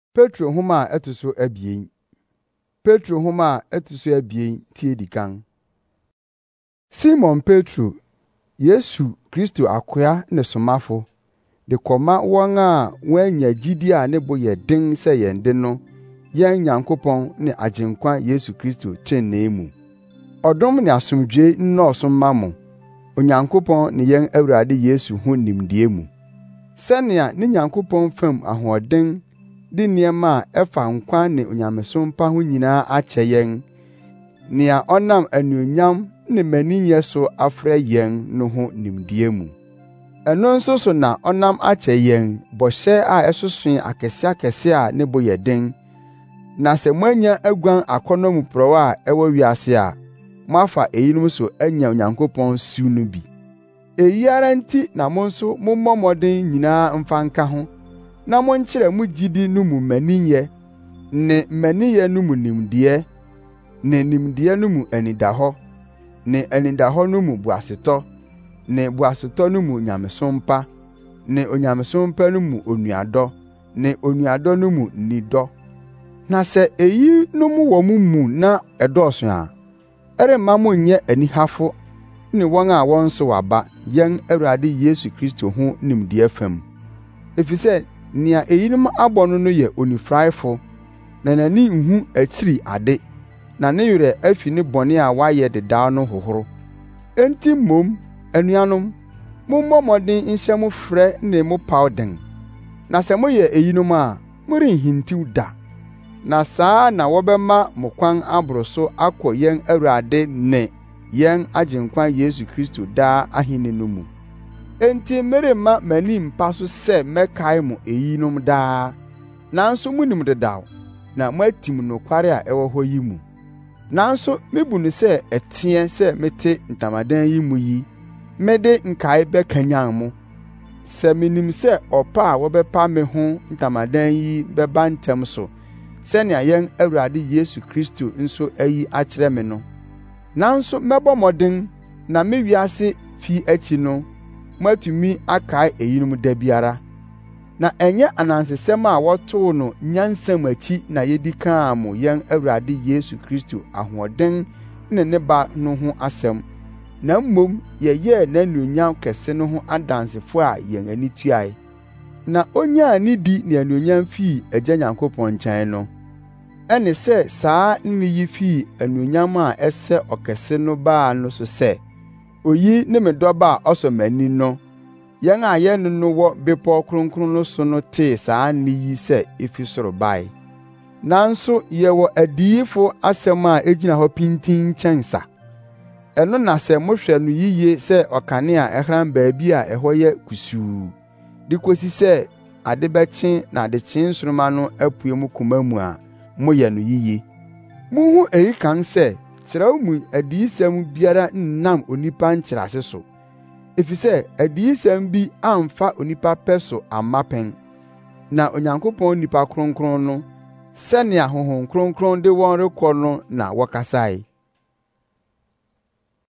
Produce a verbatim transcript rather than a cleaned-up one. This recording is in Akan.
Petro homa a ɛto so abien. Petro homa a ɛto so abien tie di kan. Simon Petro, Yesu Kristo akoa ne somafo, de kɔma wɔn a wɔanya gyidi a ne bo yɛ den sɛ yɛn de no, yɛn Nyankopɔn ne Agyenkwa Yesu Kristo trenee mu. Ɔdom ne asomdwoe nnɔɔso mma mo, Onyankopɔn ne yɛn Awurade Yesu ho nimdeɛ mu. Sɛnea ne Nyankopɔn fam ahoɔden de nneɛma a ɛfa nkwa ne onyamesom pa ho nyinaa akyɛ yɛn, nea ɔnam anuonyam ne mmaninyɛ so afrɛ yɛn no ho nimdeɛ mu. Ɛno nso so na ɔnam akyɛ yɛn bɔhyɛ a ɛsoso akɛseakɛse a ne bo yɛ den. Na sɛ moanya aguan akɔnnɔ mu porɔwɔ a ɛwɔ wiase a, moafa eyinom so anya Onyankopɔn su no bi. Eyi ara nti na mo nso mommɔ mmɔden nyinaa mfa nka ho, na monkyerɛ mo gyidi no mu mmaninyɛ, ne mmaninyɛ no mu nimdeɛ, ne nimdeɛ no mu anidahɔ, ne anidahɔ no mu boasetɔ, ne boasetɔ no mu nyamesom pa, ne onyamesom pa no mu onuadɔ, ne onuadɔ no mu nidɔ. Na sɛ eyi no mu wɔ mo mu na ɛdɔɔso a, ɛremma mo nyɛ anihafo ne wɔn a wɔnsow aba yɛn Awurade Yesu Kristo ho nimdeɛ fam. Efisɛ nea eyinom abɔ no no yɛ onifuraefo, na n'ani nhu akyiri ade, na ne werɛ afi ne bɔne a wayɛ dedaw no hohoro. Enti mmom, anuanom, mommɔ mmɔden nhyɛ mo frɛ ne mo paw den. Na sɛ moyɛ eyinom a, morenhintiw da. Na saa na wɔbɛma mo kwan aboro so akɔ yɛn Awurade ne yɛn Agyenkwa Yesu Kristo daa ahenni no mu. Enti meremma m'ani mpa so sɛ mɛkae mo eyinom daa, nanso munim dedaw, na moatim nokware a ɛwɔ hɔ yi mu. Nanso mibu no sɛ ɛteɛ sɛ mete ntamadan yi mu yi, mede nkae bɛkanyan mo. Sɛ minim sɛ ɔpa a wɔbɛpa me ho ntamadan yi bɛba ntɛm so, sɛnea yɛn Awurade Yesu Kristo nso ayi akyerɛ me no. Nanso mɛbɔ mmɔden na me wiase fi akyi no, moatumi akae eyinom da biara. Na ɛnyɛ anansesɛm a wɔtoo no nyansam akyi na yedi kaa mo yɛn Awurade Yesu Kristo ahoɔden ne ne ba no ho asɛm, na mmom yɛyɛɛ n'anuonyam kɛse no ho adansefo a yɛn ani tuae. Na onyaa nidi ne anuonyam fii Agya Nyankopɔn nkyɛn no, ɛne sɛ saa nne yi fii anuonyam a ɛsɛ ɔkɛse no baa no so sɛ, oyi ne me dɔba a ɔsɔ m'ani no. Yɛn a yɛne no wɔ bepɔw kronkron no so no tee saa nne yi sɛ efi soro bae. Nanso yɛwɔ adiyifo asɛm a egyina hɔ pintin kyɛn sa. Ɛno na sɛ mohwɛ no yiye sɛ ɔkanea a ɛhran baabi a ɛhɔ yɛ kusuu, de kosi sɛ ade bɛkye na adekyee nsoromma no apue mo koma mu a, moyɛ no yiye. Munhu eyi kan sɛ kyerɛw mu adiyisɛm biara nnam onipa nkyerɛase so, efisɛ adiyisɛm bi amfa onipa pɛ so amma pɛn. Na Onyankopɔn nipa kronkron no, sɛnea Honhom Kronkron de wɔn rekɔ no na wɔkasae.